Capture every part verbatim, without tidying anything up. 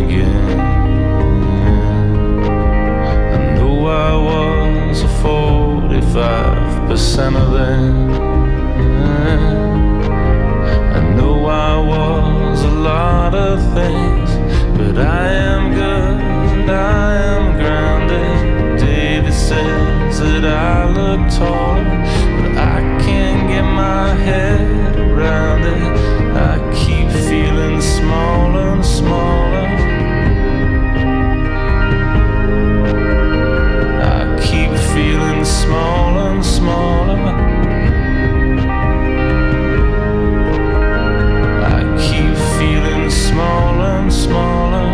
again. I knew I was a forty-five percent of them. I knew I was a lot of things, but I am good, I am grounded. David says that I look tall, but I can't get my head around it. I keep feeling smaller and smaller. I keep feeling smaller and smaller. I keep feeling smaller and smaller.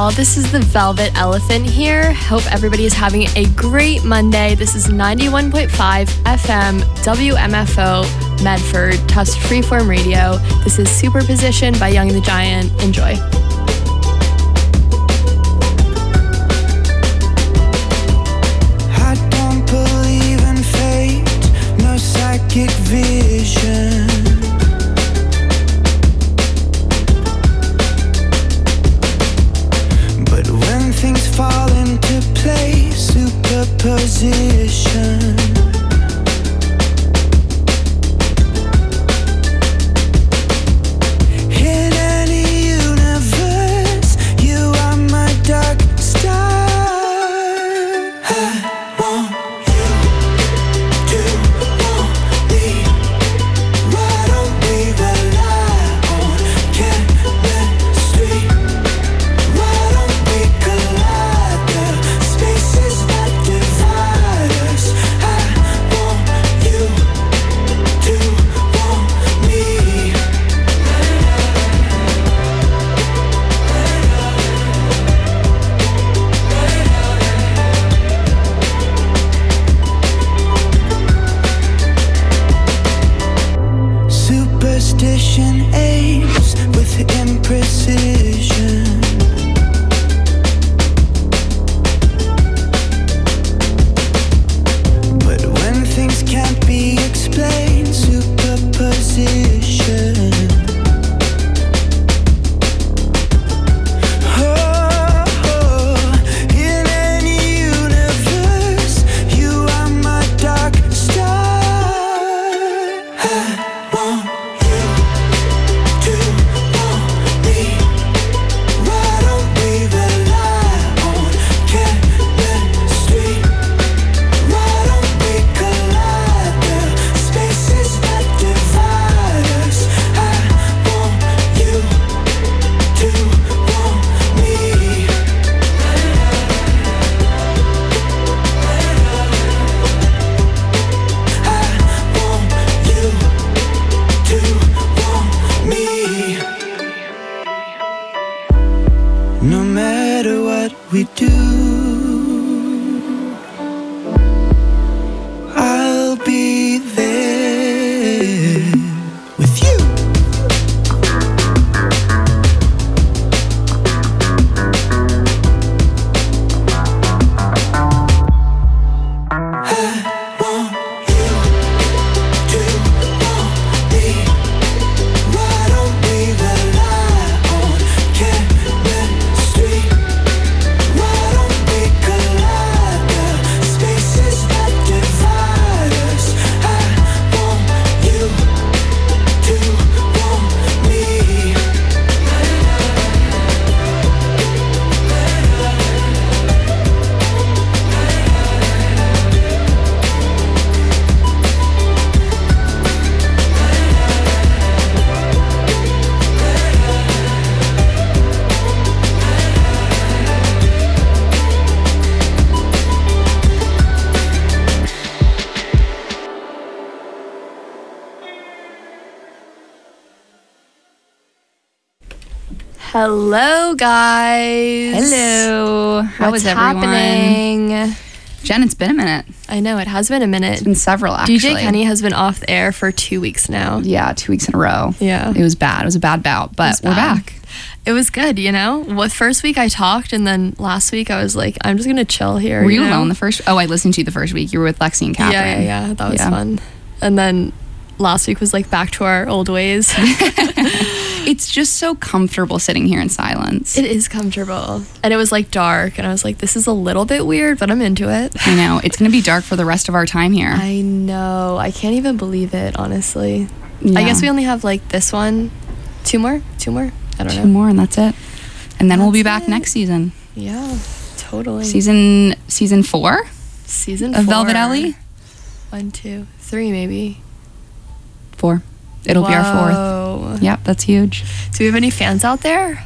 y'all. This is the Velvet Elephant here. Hope everybody is having a great Monday. This is ninety-one point five F M W M F O Medford, Tufts Freeform Radio. This is Superposition by Young the Giant. Enjoy. I don't believe in fate, no psychic vision. Things fall into place, superposition. In any universe, you are my dark star. I want you to want me. Why don't we rely on chemistry? Why don't we collide the spaces that divide us? I want you to want me. Superstition aims with imprecision. But when things can't be explained, superposition. Oh, in any universe, you are my dark star. I want you to want me. Why don't we rely on chemistry? Why don't we collide the spaces that divide us? I want you to want me. I want you to want me. No matter what we do, I'll be there with you. I want you to want me. Why don't we rely on chemistry? Why don't we collide the spaces that divide us? I want you to want me. Hello, guys. Hello. How What's is everyone? happening? Jen, it's been a minute. I know, it has been a minute. It's been several, actually. D J Kenny has been off the air for two weeks now. Yeah, two weeks in a row. Yeah. It was bad. It was a bad bout, but we're bad. back. It was good, you know? What first week I talked, and then last week I was like, I'm just going to chill here. Were you, know? alone the first? Oh, I listened to you the first week. You were with Lexi and Catherine. Yeah, yeah, yeah. That was Yeah. fun. And then last week was like back to our old ways. It's just so comfortable sitting here in silence. It is comfortable. And it was like dark, and I was like, this is a little bit weird, but I'm into it. I know. It's going to be dark for the rest of our time here. I know. I can't even believe it, honestly. Yeah. I guess we only have like this one. Two more? Two more? I don't Two know. more, and that's it. And then we'll be That's back it. next season. Yeah, totally. Season season four Season of four. Velvet Alley. One, two, three, maybe. Four. It'll be our fourth. Whoa. Yep, that's huge. Do we have any fans out there?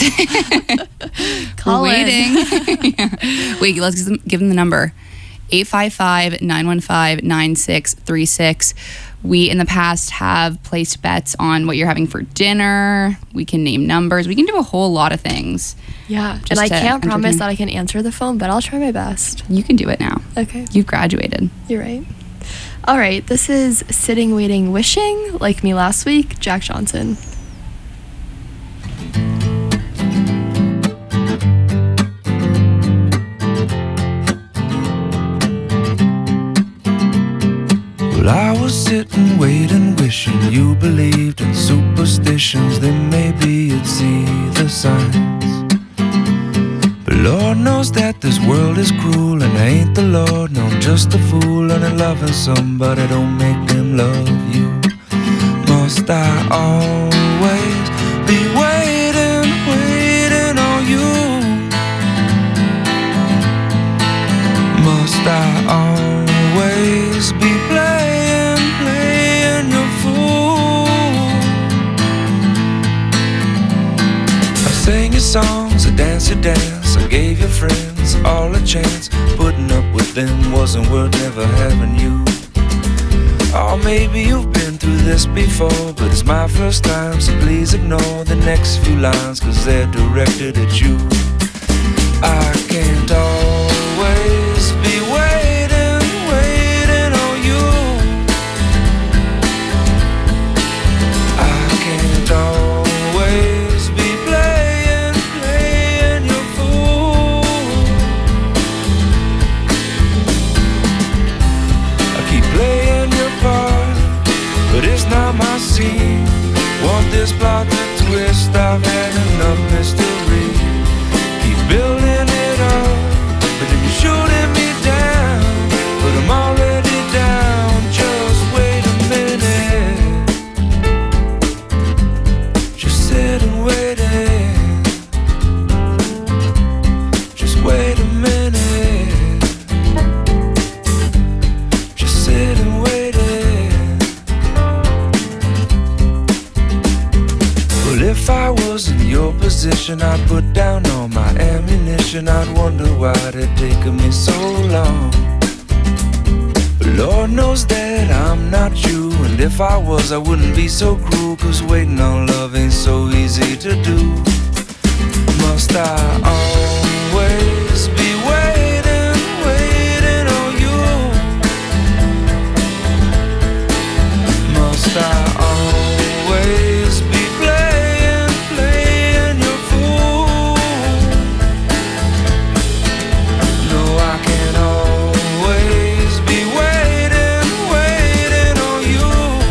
Call We're in. waiting. Yeah. Wait, let's give them, give them the number. eight five five, nine one five, nine six three six. We, in the past, have placed bets on what you're having for dinner. We can name numbers. We can do a whole lot of things. Yeah, Just and I to can't promise entertain. that I can answer the phone, but I'll try my best. You can do it now. Okay. You've graduated. You're right. All right, this is Sitting, Waiting, Wishing, Like Me Last Week, Jack Johnson. Well, I was sitting, waiting, wishing you believed in superstitions. Then maybe you'd see the signs. But Lord knows that this world is cruel, and I ain't the Lord, no, I'm just a fool. And loving somebody don't make them love you. Must I always be waiting, waiting on you? Must I always be playing, playing your fool? I sang your songs, I danced your dance, I gave your friends all a chance. Putting up with them wasn't worth never having you. Or maybe you've been through this before, but it's my first time, so please ignore the next few lines, cause they're directed at you. I can't always be waiting, waiting on you. I can't always be playing, playing your fool. I keep playing your part, but it's not my scene. Want this plot to twist, I've had enough mystery. Keep building it up, but then you're shooting me down. But I'm already down, just wait a minute. Just sit and wait it. Just wait a minute. Just sit and wait it. Well, if I was in your position, I'd put down all my ammunition. I'd wonder why it taken me so long. But Lord knows that I'm not you, and if I was, I wouldn't be so cruel, cause waiting on love ain't so easy to do. Must I always be waiting, waiting on you? Must I always be playing, playing your fool? No, I can't always be waiting, waiting on you.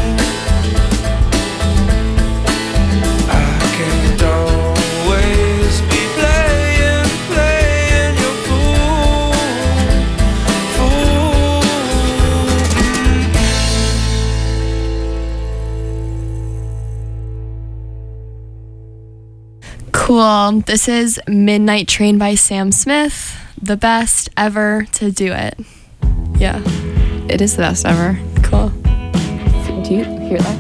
I can't always be playing, playing your fool, fool. Cool. This is Midnight Train by Sam Smith, the best ever to do it. Yeah, It is the best ever. cool. Do you hear that?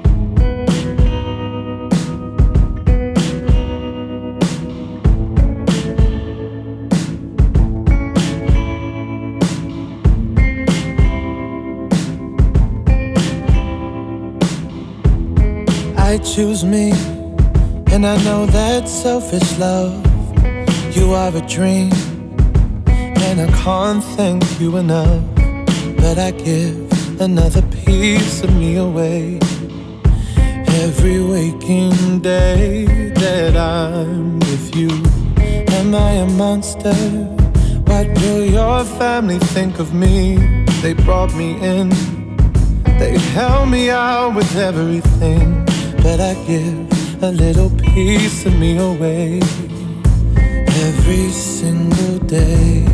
I choose me, and I know that's selfish love. You are a dream, and I can't thank you enough. But I give another piece of me away every waking day that I'm with you. Am I a monster? What will your family think of me? They brought me in, they held me out with everything. But I give a little piece of me away every single day.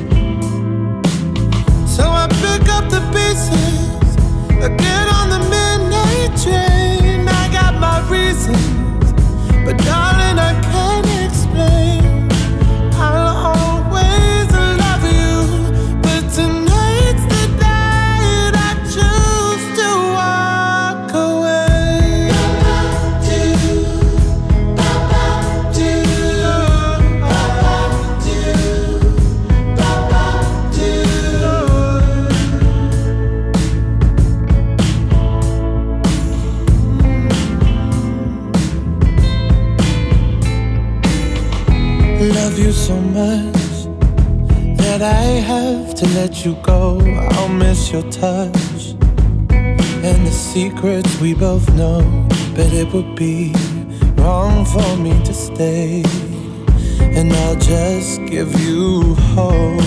So I pick up the pieces, I get on the midnight train. I got my reasons, but darling, I can't explain. I'll always love you, but tonight's the night I choose to walk away. that I have to let you go. I'll miss your touch and the secrets we both know, but it would be wrong for me to stay, and I'll just give you hope.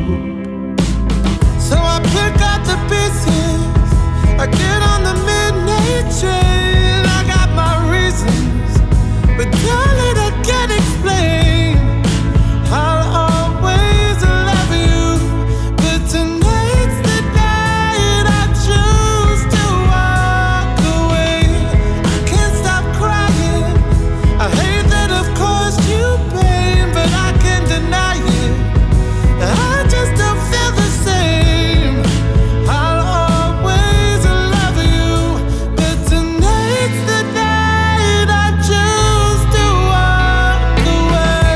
So I pick up the pieces, I get on the midnight train. I got my reasons, but darling, I can't explain. I'll always love you, but tonight's the night I choose to walk away. I can't stop crying, I hate that I've caused you pain, but I can't deny it, I just don't feel the same. I'll always love you, but tonight's the night I choose to walk away.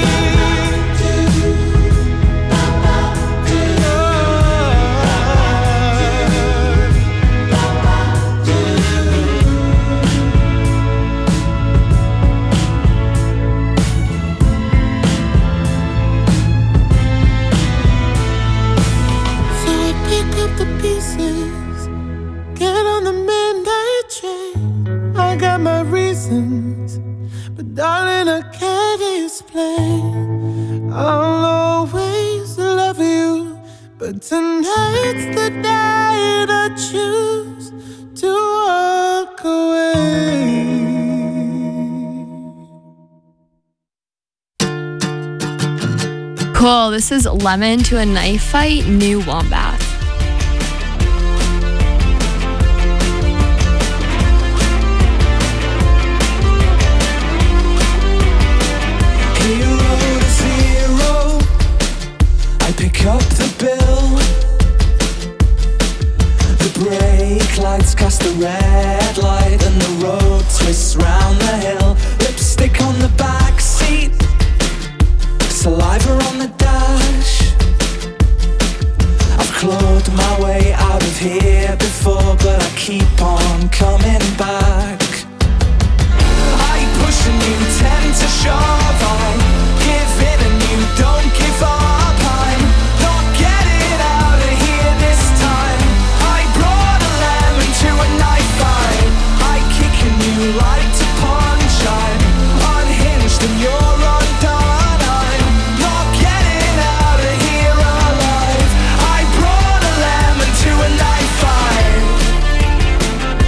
So I pick up the pieces, get on the midnight train. I got my reasons, but darling, I can't explain. I'll always love you, but tonight's the night I choose to walk away. Cool. This is Lemon to a Knife Fight, New Wombath. Hero to zero, I pick up the bill. The brake lights cast a red light, and the road twists round the hill. Lipstick on the back seat, saliva on the dash. I've clawed my way out of here before, but I keep on coming back. I push and you tend to shove, I give in and you don't give up. I'm not getting out of here this time. I brought a lemon to a knife fight. I kick and you like to punch. I'm unhinged and you're undone. I'm not getting out of here alive. I brought a lemon to a knife fight.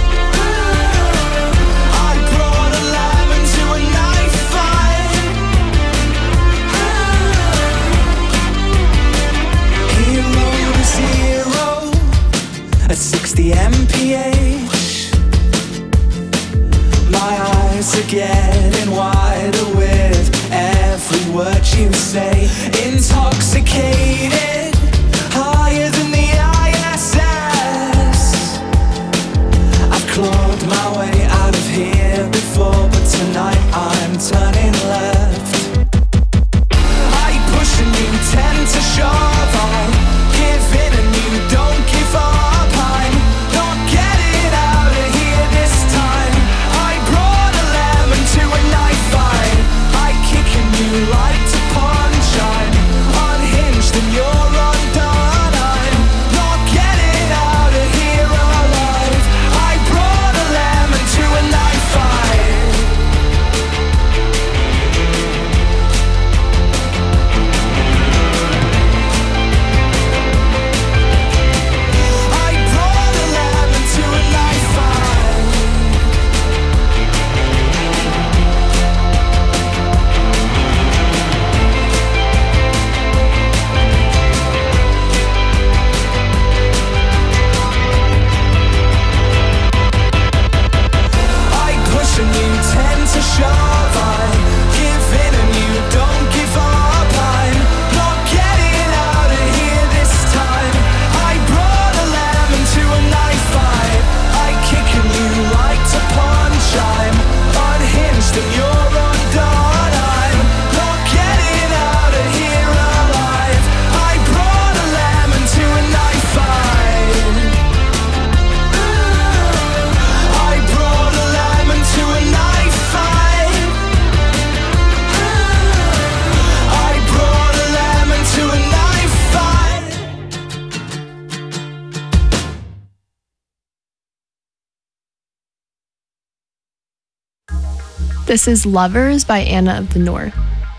This is Lovers by Anna of the North.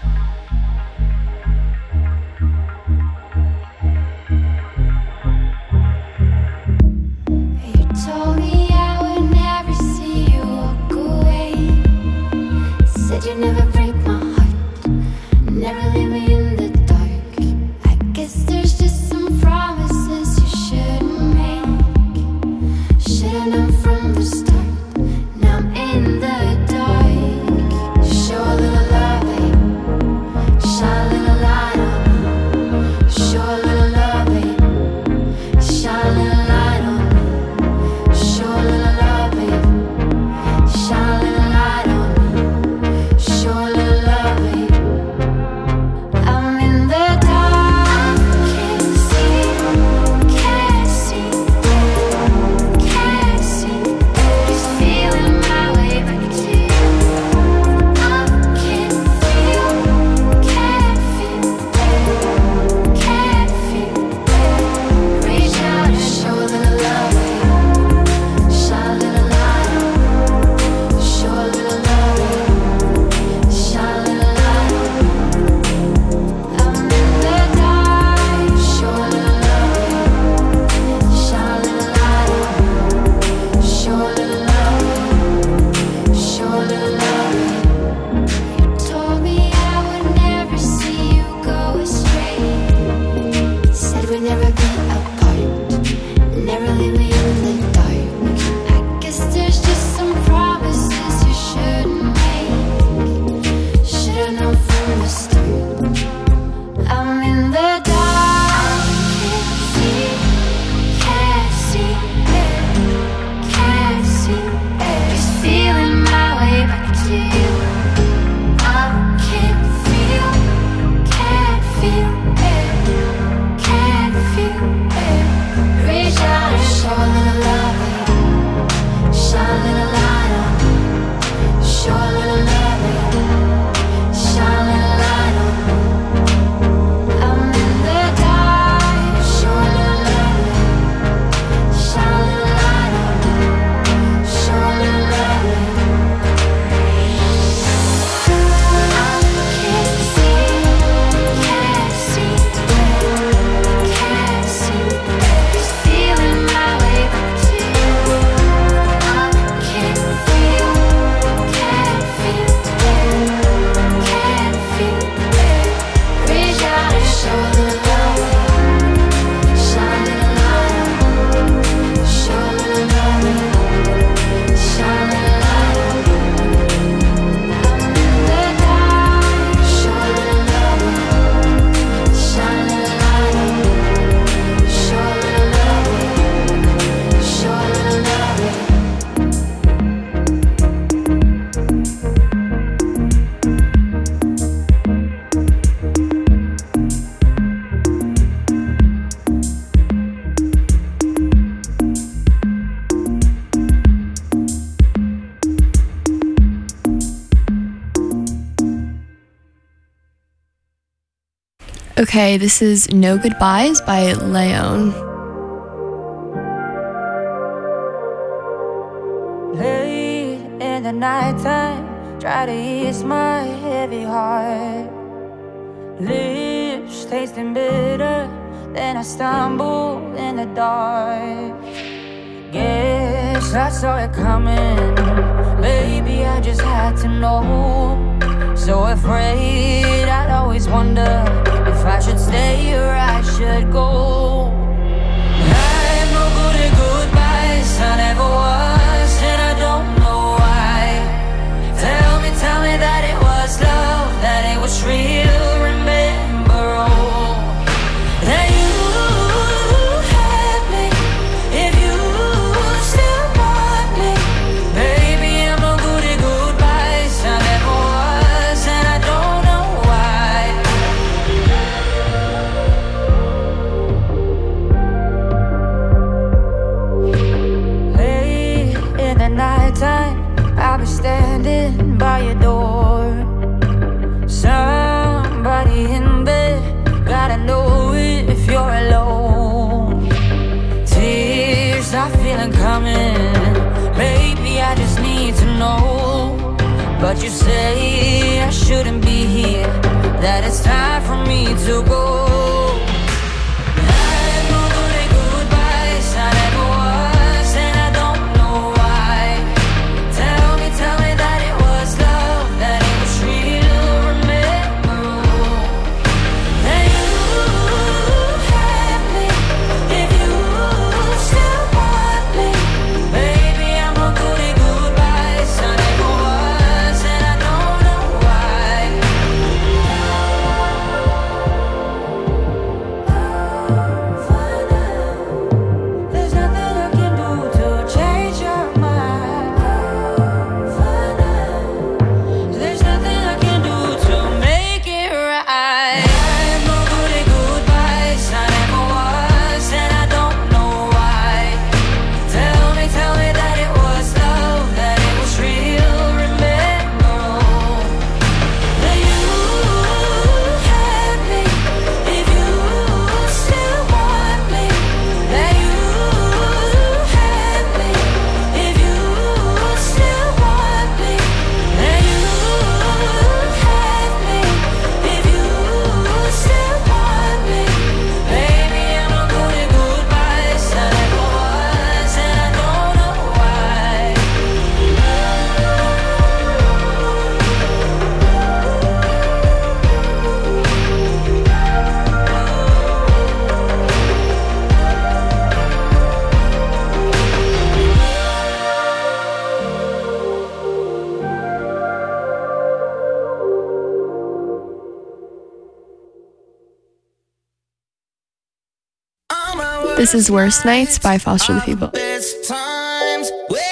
You never break my heart, never leave me in the dark. I guess there's just some promises you shouldn't make. Should've known from the start, now I'm in the dark. Show a little love, babe. Shine a little light on me. Show a little love, babe. Shine a little light on me. Show a little love, babe. Shine a little light on me. Show a little love, babe. I'm in the dark, can't see, can't see, can't see. Just feeling my way back to you. I can't feel, can't feel, can't feel. Reach out and show a little love, babe. Shine a little light on me. Show a little love, babe. Shine a little light on me. I'm in the dark. Show a little love, babe. Shine a little light on me. Show a little love, babe. Show a little love, babe. You told me I would never see you go astray. Said we'd never be apart. Never leave me in the dark. I guess there's just some promises you shouldn't make. Should've known from the start. I'm in the dark, can't see, can't see, can't see. Just feeling my way back to you. I can't feel, can't feel, can't feel. Reach out and show a little love, babe. Shine a little light on me. Show a little love, babe. Shine a little light on me. I'm in the dark. Show a little love, babe. Shine a little light on me. Show a little love, babe. I can't see, can't see, can't see. Just feeling my way back to you. I can't feel, can't feel, can't feel. Reach out and show a little love, babe. Shine a little light on me. Show a little love, babe. Shine a little light on me. I'm in the dark. Show a little love, babe. Shine a little light on me. Show a little love, babe. Show a little love, babe. Okay, this is No Goodbyes by Leon. Late in the nighttime, try to ease my heavy heart. Lips tasting bitter, then I stumble in the dark. Guess I saw it coming, baby, I just had to know. So afraid, I'd always wonder if I should stay or I should go. I'm no good at goodbyes, I never was, and I don't know why. Tell me, tell me that it was love, that it was real. Remember all that you had me, if you still want me. Baby, I'm no good at goodbyes, I never was, and I don't know why. But you say I shouldn't be here, that it's time for me to go. This is Worst Nights by Foster the People. Best times,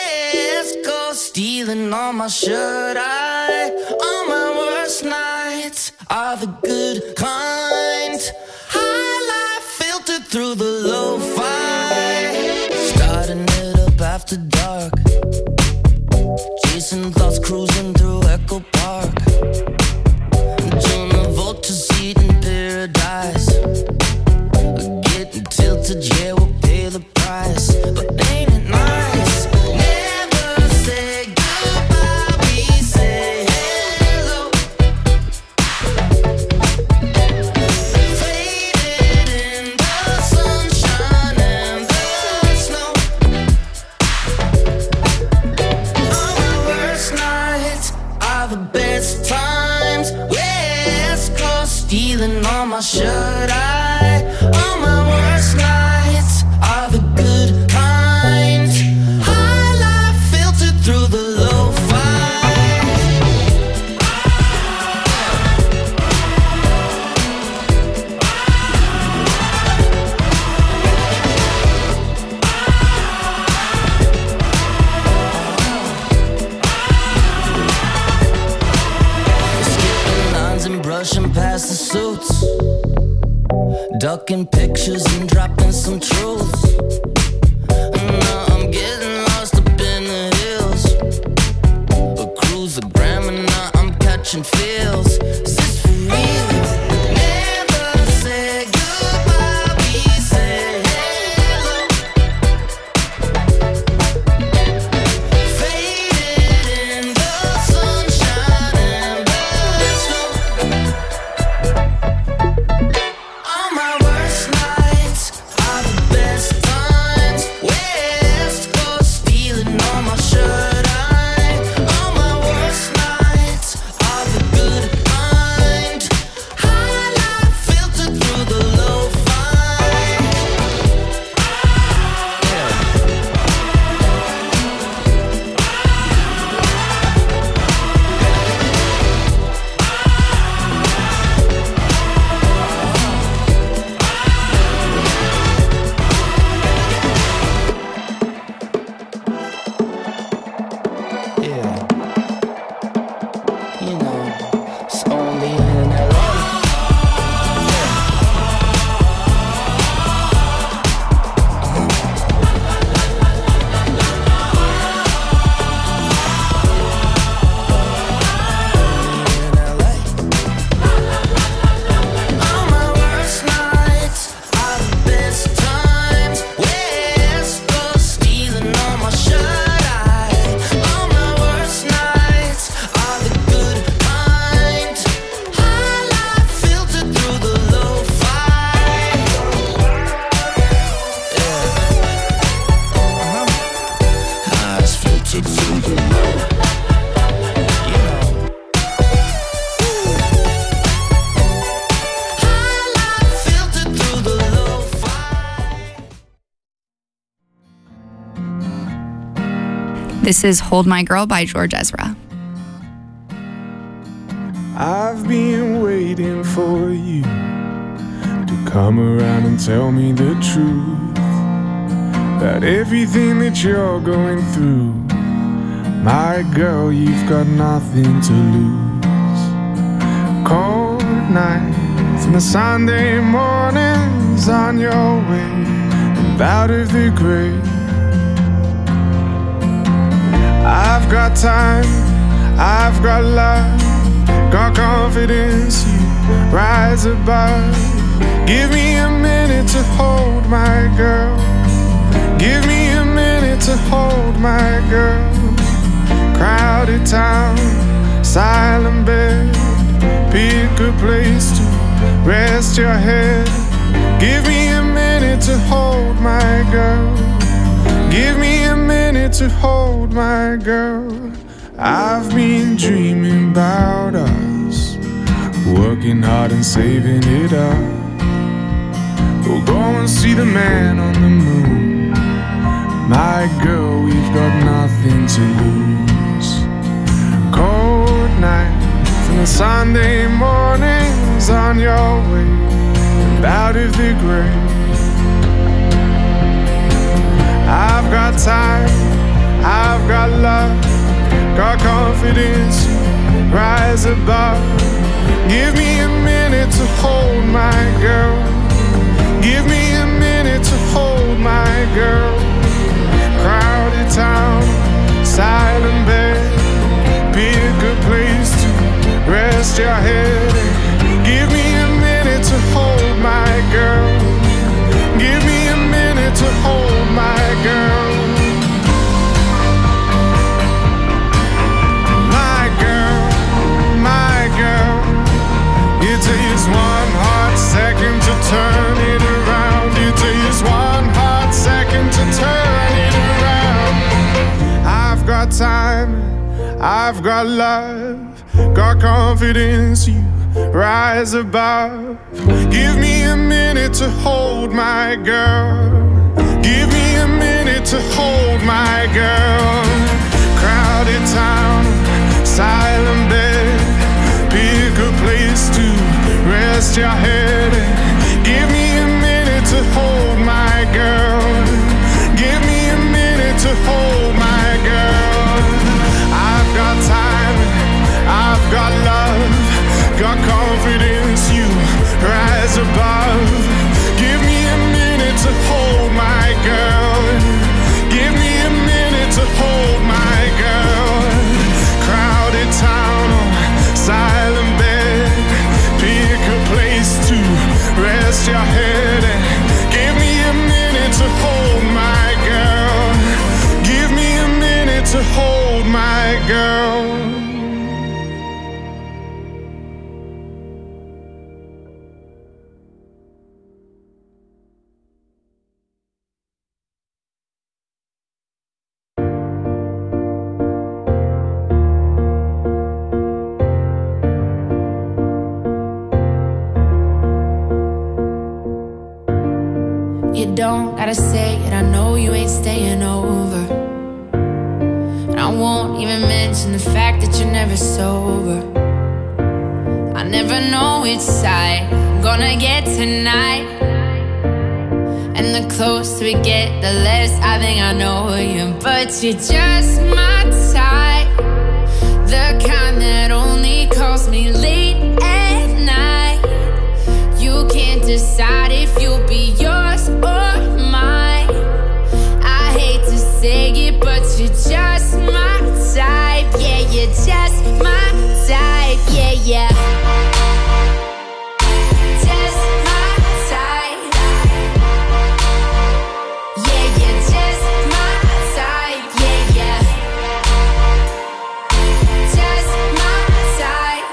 West Coast, stealing on my shirt. I, on my worst nights are the good kind. High life filtered through the lo-fi. Starting it up after dark. Chasing thoughts, cruising through Echo Park. John Travolta seat in paradise. Getting tilted, yeah, we'll pay the price. But ain't it nice? Never say goodbye, we say hello. Faded in the sunshine and the snow. All my worst nights are the best times. West Coast, stealing on my shirt. I, all my worst nights are the good kind. High life filtered through the lo-fi. Skipping lines and brushing past the suits. Ducking pictures and dropping some truths. And now I'm getting lost up in the hills. A cruise, a gram, and now I'm catching feels. Is this for real? Never say goodbye, we say hello. Faded in the sunshine and the snow. All my worst nights are the best times. West Coast, stealing on my shirt. I, all my worst nights are the good This is Hold My Girl by George Ezra. I've been waiting for you to come around and tell me the truth about everything that you're going through. My girl, you've got nothing to lose. Cold nights and the Sunday mornings on your way and out of the grave. I've got time, I've got love, got confidence, you rise above. Give me a minute to hold my girl. Give me a minute to hold my girl. Crowded town, silent bed, pick a place to rest your head. Give me a minute to hold my girl. Give me a minute to hold my girl. I've been dreaming about us, working hard and saving it up. We'll go and see the man on the moon. My girl, we've got nothing to lose. Cold nights and the Sunday mornings on your way and out of the grave. I've got time, I've got love, got confidence, rise above. Give me a minute to hold my girl. Give me a minute to hold my girl. Crowded town, silent bed, pick a place to rest your head. Give me a minute to hold my girl. Give me a minute to hold my girl. My girl, my girl. It takes one hot second to turn it around. It takes one hot second to turn it around. I've got time, I've got love, got confidence, you rise above. Give me a minute to hold my girl. Give me a minute to hold my girl. Crowded town, silent bed, pick a place to rest your head. Give me a minute to hold my girl. Give me a minute to hold my girl. I've got time, I've got love, got confidence, you rise above. Give me a minute to hold my girl. Give me a minute to hold my girl. Crowded town, silent bed, pick a place to rest your head. Give me a minute to hold my girl. Give me a minute to hold my girl. You don't gotta say it, I know you ain't staying over. And I won't even mention the fact that you're never sober. I never know which side I'm gonna get tonight. And the closer we get, the less I think I know you. But you're just my type, the kind that only calls me late at night. You can't decide if you'll be yours or mine. I hate to say it, but you're just my type. Yeah, you're just my type. Yeah, yeah. Just my type. Yeah, you're just my type. Yeah, yeah. Just my type.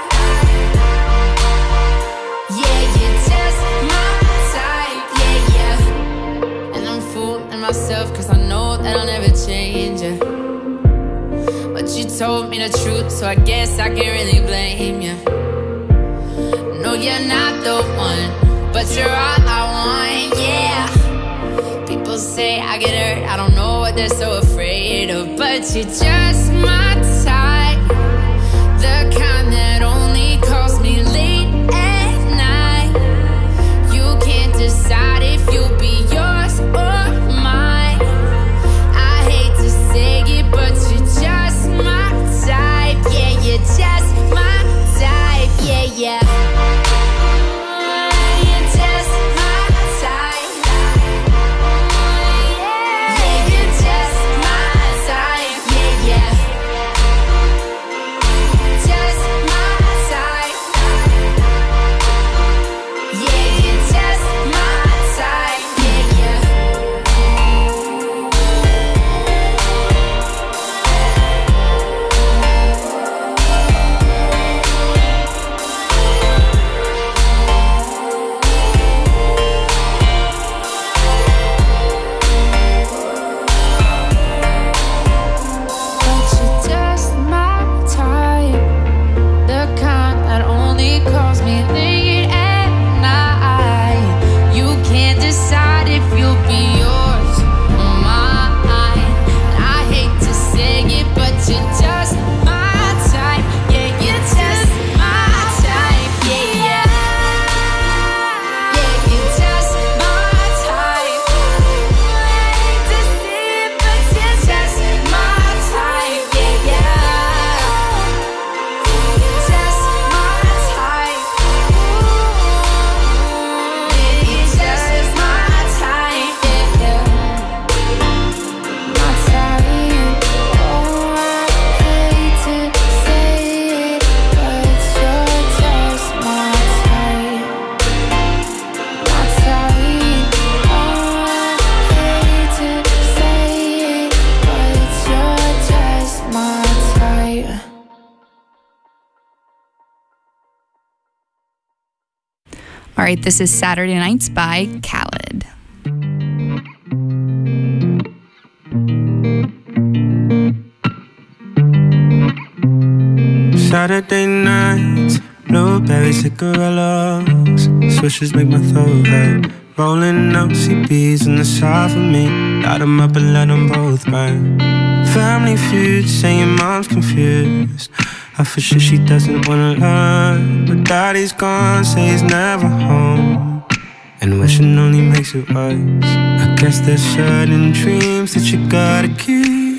Yeah, you're just my type. Yeah, yeah. And I'm fooling myself cause I know that I'll never change you. But you told me the truth, so I guess I can't really blame you. No, you're not the one, but you're all I want, yeah. People say I get hurt, I don't know what they're so afraid of, but but you're just my type. The kind that only calls me late at night. You can't decide if you'll be yours or mine. I hate to say it, but you're just my type. Yeah, you're just my type. Yeah, yeah. You're just my type. Yeah, you're just my type. Yeah, yeah. Just my type. Yeah, you're just my type. Yeah, yeah. But you're just my type. The kind that only calls me late at night. You can't decide if you'll be yours or mine. I hate to say it, but you're just my type. Yeah, you're just my type. Yeah, yeah. Yeah, you're just my type. I hate to say it, but you're just my type. Yeah, yeah. You're just my type. Yeah, you're just my type. Yeah, yeah. My type. Oh, I hate to say it, but you're just my type. My type. Oh, I hate to say it, but you're just my type. All right, this is Saturday Nights by Khaled. Saturday nights, blueberry cigarillos, swishes make my throat hurt. Rolling up C Bs in the side for me, light them up and let them both burn. Family feud, saying mom's confused. I for sure she doesn't wanna learn, but daddy's gone, say he's never home. And wishing only makes it worse. I guess there's certain dreams that you gotta keep,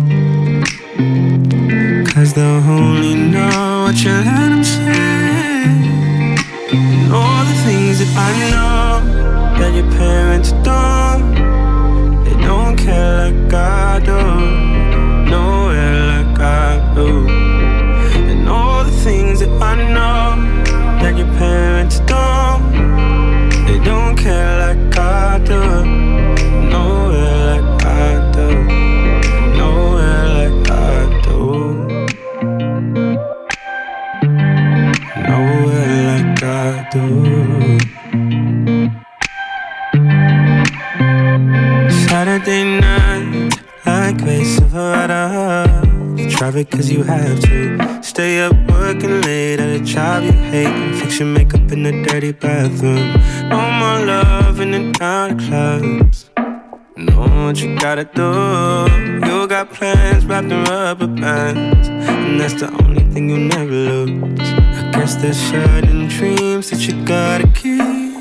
cause they'll only know what you let them say. And all the things that I know that your parents don't, they don't care like I do, nowhere like I do. And all the things that I know that your parents don't, they don't care like I do, nowhere like I do, nowhere like I do, nowhere like I do. Saturday night, like Ray Silverado. You travel cause you have to. Stay up working late at a job you hate, and fix your makeup in the dirty bathroom. No more love in the dark clubs. Know what you gotta do. You got plans wrapped in rubber bands, and that's the only thing you'll never lose. I guess there's certain dreams that you gotta keep,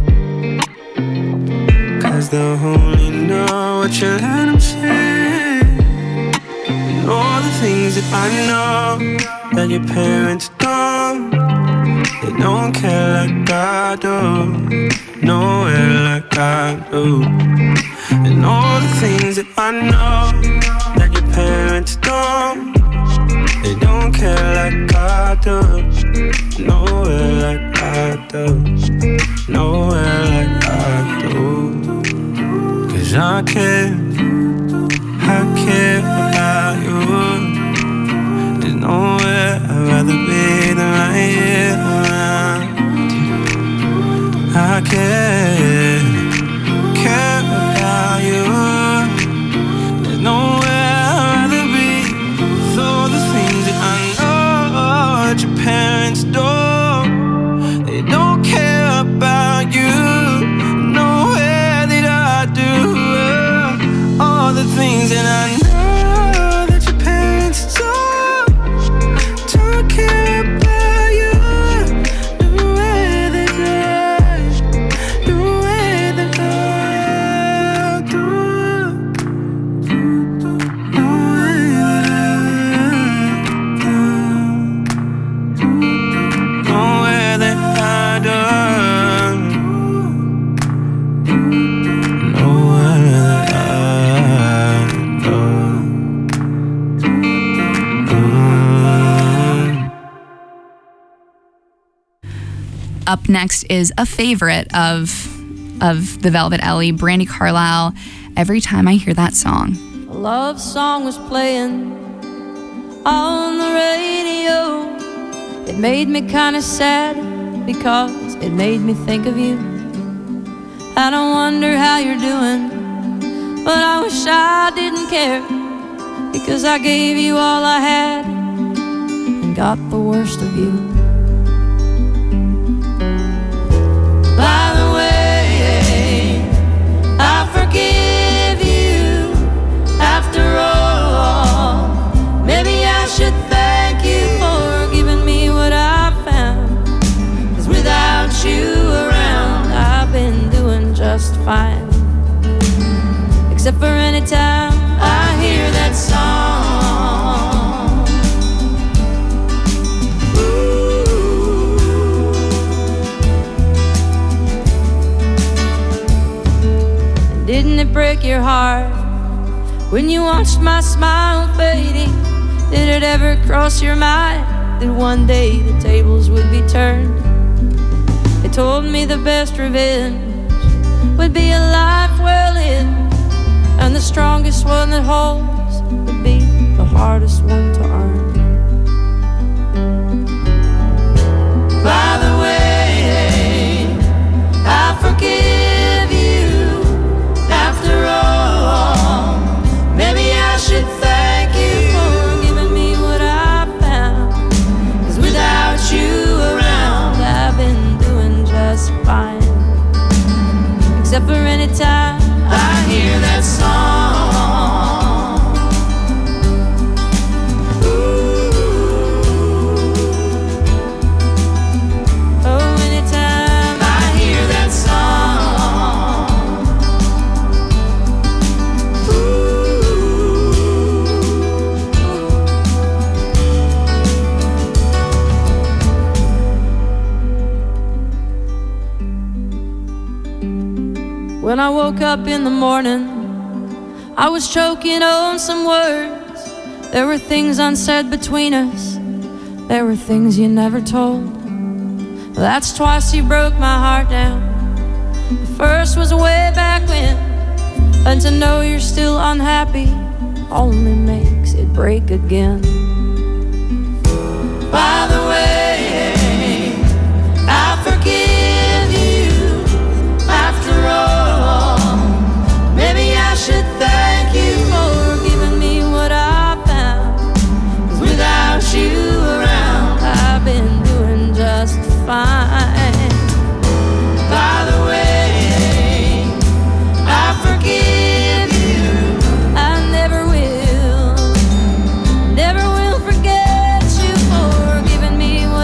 cause they'll only know what you let them say. And all the things that I know that your parents don't, they don't care like I do, nowhere like I do. And all the things that I know that your parents don't, they don't care like I do, nowhere like I do, nowhere like I do. Cause I care, I care about you. There's nowhere I'd rather be than right here around. I care, care about you. There's nowhere I'd rather be. With all the things that I know that your parents do, they don't care about you, nowhere that I do. All the things that I know nowhere that I know. Up next is a favorite of of the Velvet Ellie, Brandi Carlile. Every time I hear that song. A love song was playing on the radio. It made me kind of sad because it made me think of you. I don't wonder how you're doing, but I wish I didn't care, because I gave you all I had and got the worst of you. By the way, I forgive you after all. Maybe I should thank you for giving me what I found, 'cause without you around I've been doing just fine. Except for any time I hear that song. Ooh. Didn't it break your heart when you watched my smile fading? Did it ever cross your mind that one day the tables would be turned? They told me the best revenge would be a life well lived, and the strongest one that holds would be the hardest one to earn. By the way, I forgive you after all. Maybe I should thank you for giving me what I found, 'cause without you around I've been doing just fine. Except for any time I hear that song. Ooh. Oh, anytime I hear that song. When I woke up in the morning, I was choking on some words. There were things unsaid between us. There were things you never told. That's twice you broke my heart down. The first was way back when, and to know you're still unhappy only makes it break again. By the way, I forgive you after all. Maybe I should thank you for giving me what I found, 'cause without you around I've been doing just fine. By the way, I forgive you. I never will, never will forget you for giving me what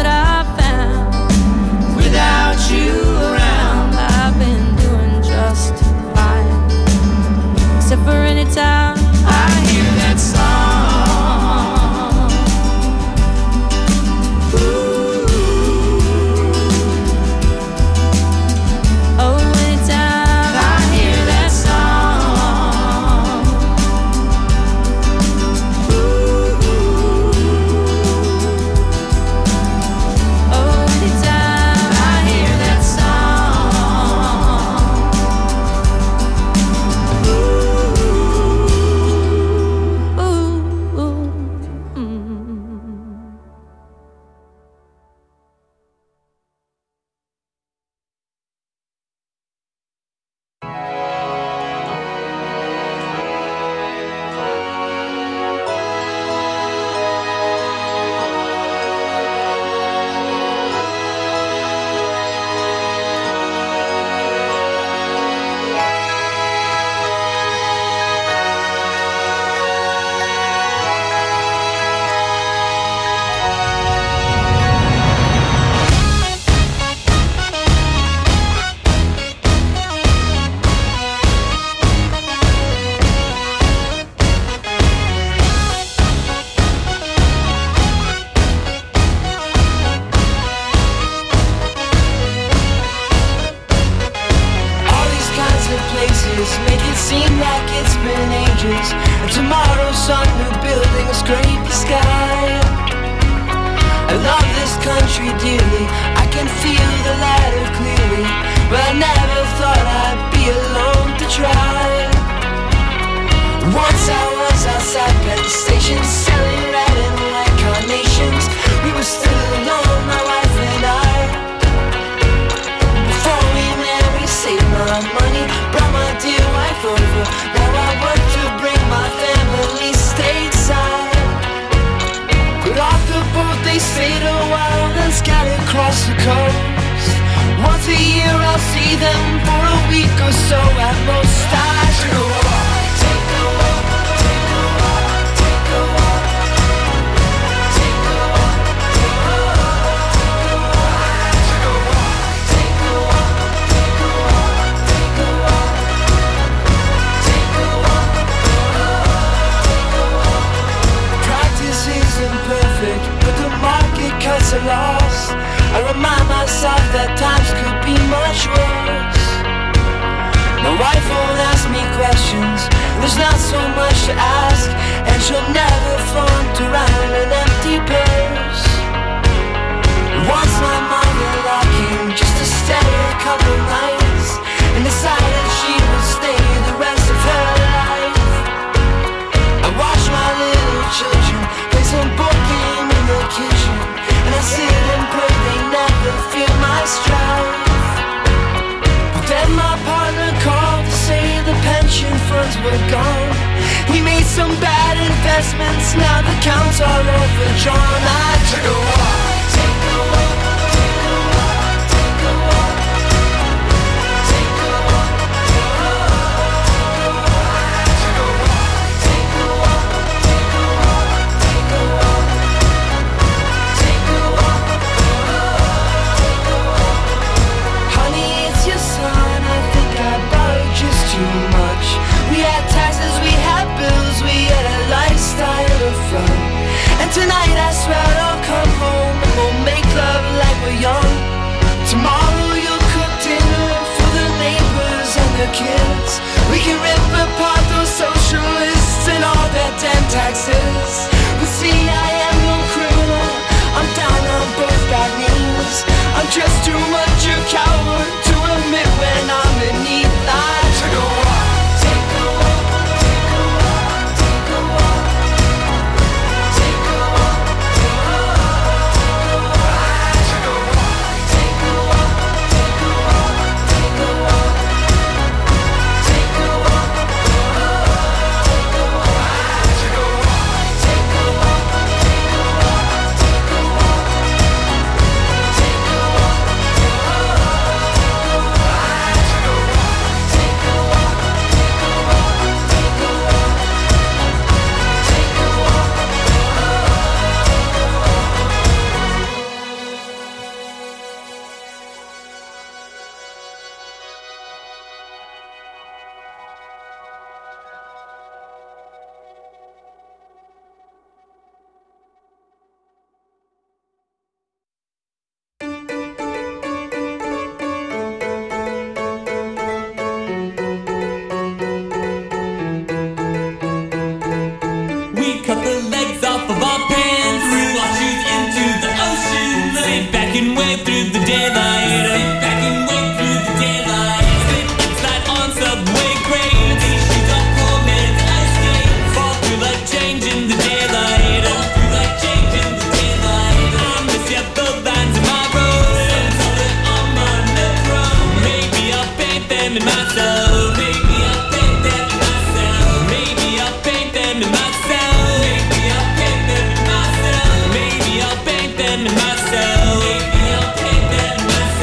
pages make it seem like it's been ages, and tomorrow's some new building will scrape the sky. I love this country dearly, I can feel the ladder clearly, but I never thought I'd be alone to try. Once I was outside Penn Station selling red and white carnations. We were still alone, my wife and I. Before we met, we saved my money, brought my dear wife over. Now I work to bring my family stateside. Got off the boat, they stayed a while, then scattered across the coast. Once a year I'll see them for a week or so at most. I should go walk, take a walk, take a walk, take a walk, take a walk, take a walk, take a walk, take a walk, take a walk, take a walk, take a walk, take a walk. Practice isn't perfect, but the market cuts a loss. I remind myself that times could be much worse. My wife won't ask me questions, there's not so much to ask, and she'll never flaunt around an empty purse. Once my mother-in-law came just to stay a couple nights, and decided she would stay the rest of her life. I watch my little children play some board game in the kitchen, and I sit and pray they never feel my strife. But then my partner called to say the pension funds were gone. He made some bad investments, now the accounts are overdrawn. I took a walk, take a walk, take a walk, take a walk, take a walk, take a walk, take a walk, take a walk, take a walk, take a walk, take a walk, take a walk. Honey, it's your son, I think I borrowed just too much. We had taxes, we had bills, we had a lifestyle of fun. And tonight I swear I'll come home and we'll make love like we're young. Tomorrow you'll cook dinner for the neighbors and their kids. We can rip apart those socialists and all their damn taxes. But see, I am no criminal, I'm down on both bad knees. I'm just too much a coward to admit when I'm in need. I took a walk, take a walk, take a walk, take a walk, take a walk, take a walk, take a walk, take a walk, take a walk, take a walk, take a walk, take a walk, take a walk, take a walk, take a walk, take a walk, take a walk. We cut the legs off of our pants, threw our shoes into the ocean, sit back and wait through the daylight, sit back and wait through the daylight, sit inside on subway cranes, these shoes are cold, minutes ice skate, fall through like change in the daylight, fall through like change in the daylight. I miss ya, the lines in my road, some color on my metro, maybe I'll paint them in myself, maybe I'll paint them in myself, maybe I'll paint them in myself. Maybe I'll paint them in myself. Maybe I'll paint them in myself. Maybe I'll paint them in myself.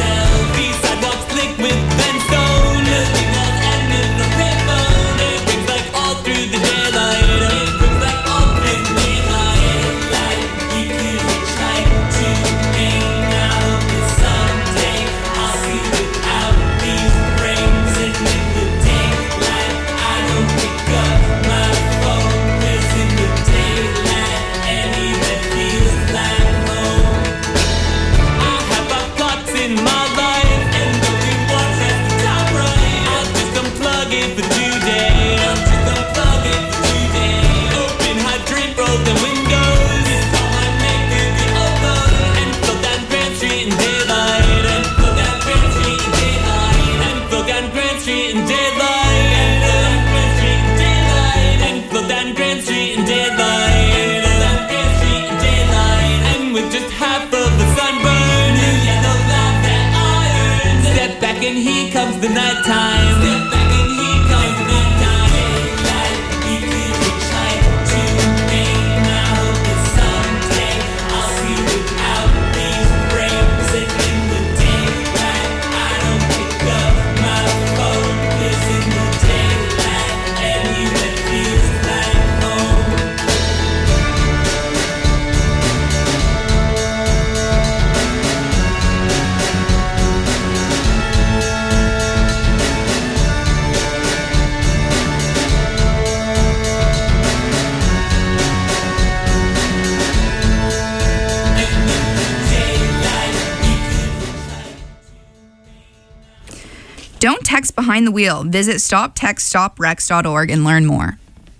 unplug it for today. I'm just unplug it for today. Open hydrant, broken windows. Install my neck to the open. And float down Grand Street in daylight. And float down Grand Street in daylight. And float down Grand Street in daylight. And float down Grand Street in daylight. And float down Grand Street in daylight. And with just half of the sunburn, new yellow light that iron. Step back and here comes the nighttime. Step back and here comes the nighttime. Daylight, you could hitchhike to me. And I hope that someday I'll see without these frames. And in the daylight, I don't pick up my phone. 'Cause in the daylight, anywhere feels like home. Don't text behind the wheel. Visit stop text stop wrecks dot org and learn more.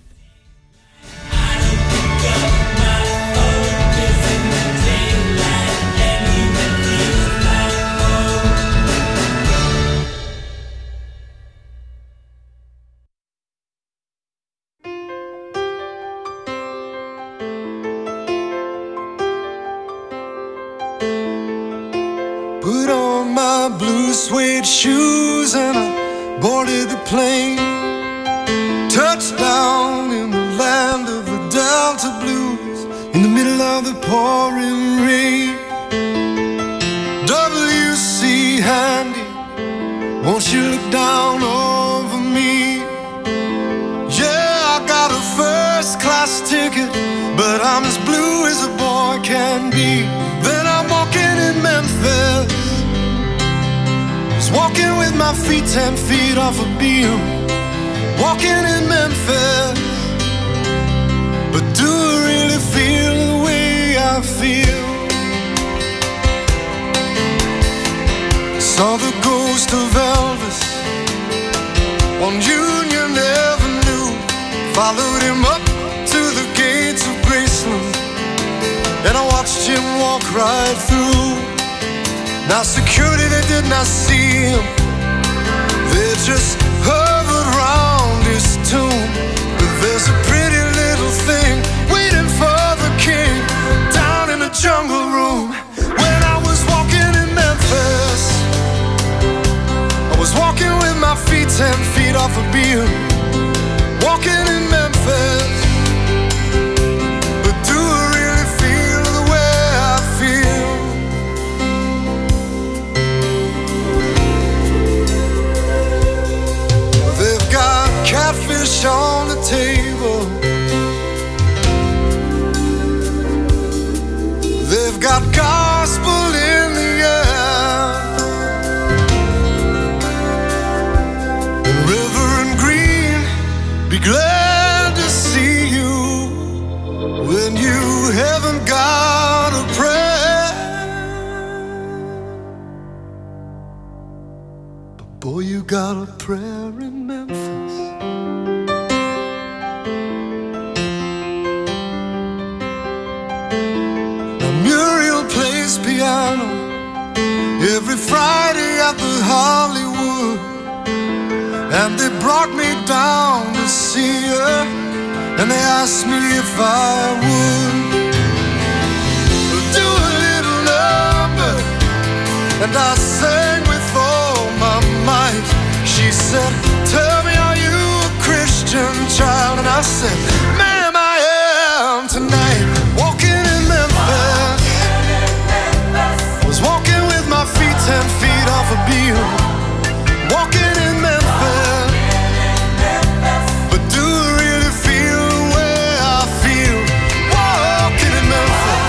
Put on my blue suede shoes and I boarded the plane. Touchdown in the land of the Delta Blues, in the middle of the pouring rain. W C Handy, won't you look down over me? Yeah, I got a first class ticket, but I'm as blue as a boy can be. Then I'm walking in Memphis, walking with my feet ten feet off a beam. Walking in Memphis, but do I really feel the way I feel? Saw the ghost of Elvis on Union Avenue. Followed him up to the gates of Graceland, and I watched him walk right through. Now security, they did not see him, they just hovered around his tomb. But there's a pretty little thing waiting for the king down in the jungle room. When I was walking in Memphis, I was walking with my feet ten feet off a beam. Walking in Memphis, but do I really feel the way I feel? Catfish on the table, they've got gospel in the air. And Reverend Green, be glad to see you when you haven't got a prayer. But boy, you got a prayer in Memphis. Piano every Friday at the Hollywood, and they brought me down to see her, and they asked me if I would do a little number, and I sang with all my might. She said, tell me, are you a Christian child? And I said, ma'am, I am tonight. Walking in Memphis, walking with my feet ten feet off a beam. Walking in Memphis, but do I really feel the way I feel? Walking in Memphis,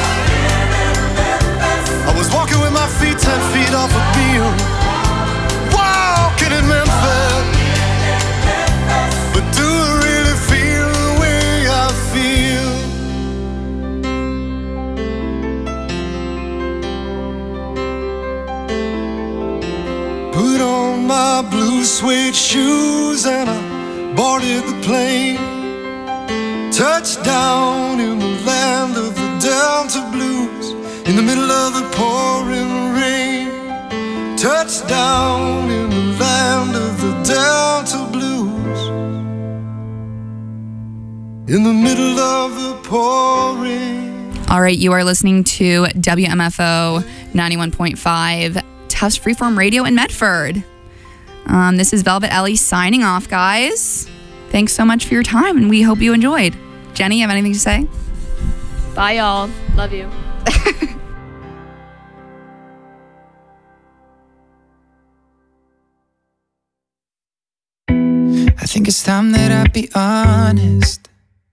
I was walking with my feet ten feet off a beam. Walking in Memphis, but do I really feel the way I feel? Put on my blue suede shoes blues and I boarded the plane. Touchdown in the land of the Delta Blues, in the middle of the pouring rain. Touchdown in the land of the Delta Blues, in the middle of the pouring. All right, you are listening to W M F O ninety-one point five, Tufts Freeform Radio in Medford. Um, this is Velvet Ellie signing off, guys. Thanks so much for your time, and we hope you enjoyed. Jenny, you have anything to say? Bye, y'all. Love you. I think it's time that I be honest.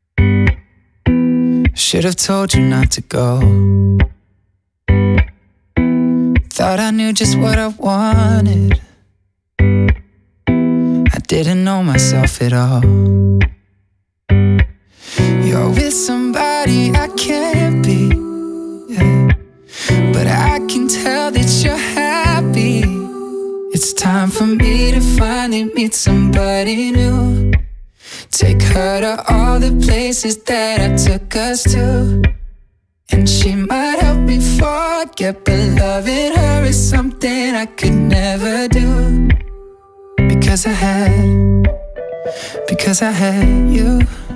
Should have told you not to go. Thought I knew just what I wanted. I didn't know myself at all. You're with somebody I can't be, yeah. But I can tell that you're happy. It's time for me to finally meet somebody new. Take her to all the places that I took us to. And she might help me forget, but loving her is something I could never do. Because I had, because I had you.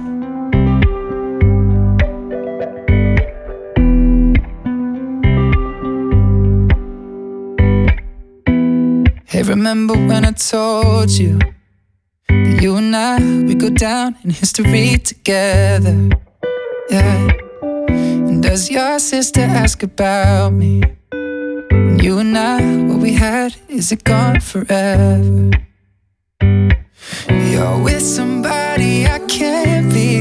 Hey, remember when I told you that you and I, we go down in history together, yeah. And does your sister ask about me? And you and I, what we had, is it gone forever? You're with somebody I can't be,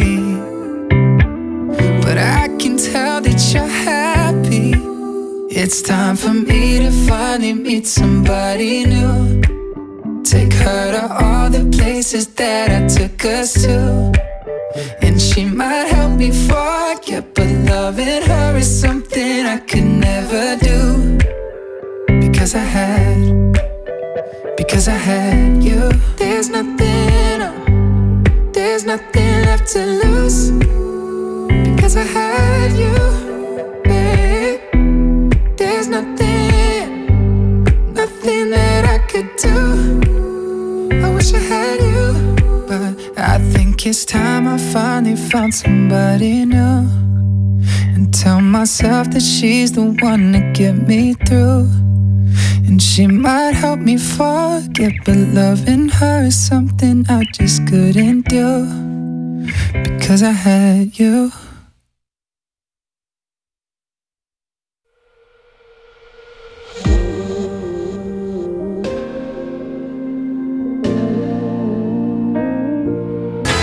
but I can tell that you're happy. It's time for me to finally meet somebody new. Take her to all the places that I took us to. And she might help me forget, but loving her is something I could never do. Because I had, because I had you. There's nothing, uh, there's nothing left to lose. Because I had you, babe. There's nothing, nothing that I could do. I wish I had you, but I think it's time I finally found somebody new. And tell myself that she's the one to get me through. And she might help me forget, but loving her is something I just couldn't do. Because I had you.